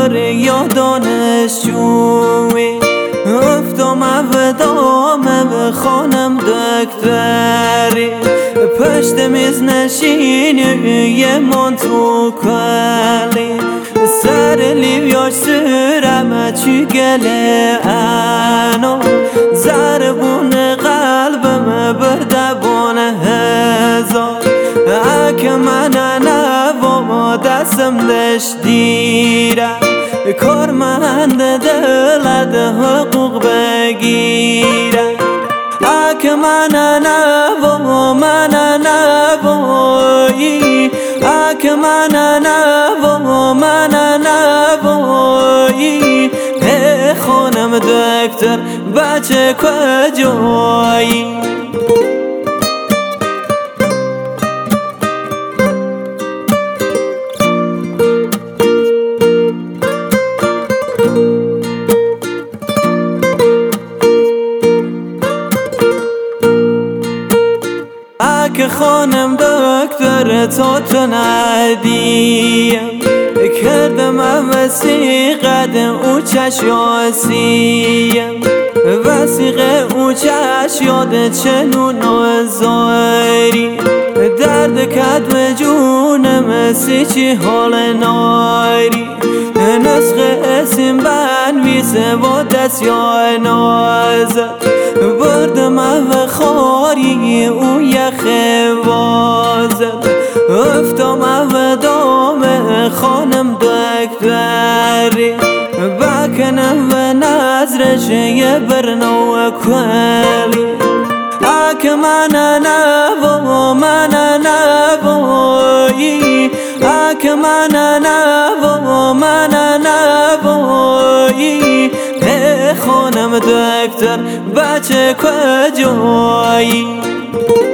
دکتر یا دانشجوی، افتم و دامه خانم دکتری، پشت میز نشینی یه من تو کلی، سر لیویاش سرم چی گله انا، زربون قلبم بردبان هزار، اگه من نوا دستم دش دیرم، کارمند دلت حقوق بگیرم، اگه من نوایی، اگه من نوایی، خانم دکتر بچه کجایی؟ اگه خانم دکتر تو ندیم، کردم وسیقه او چشیاسیم، وسیقه او چش یاد چنون نازاری، درد کدم جونم سی چی حال ناری، نسخه اسم بنویسه با دست یا نازد، بردم و خاری او یخ وازد، افتم و دامه خانم دکتری، بکنم و نظرش یه برنو کلی، اگه من نوایی، اگه من نوایی، خانم دکتر بچه کجایی؟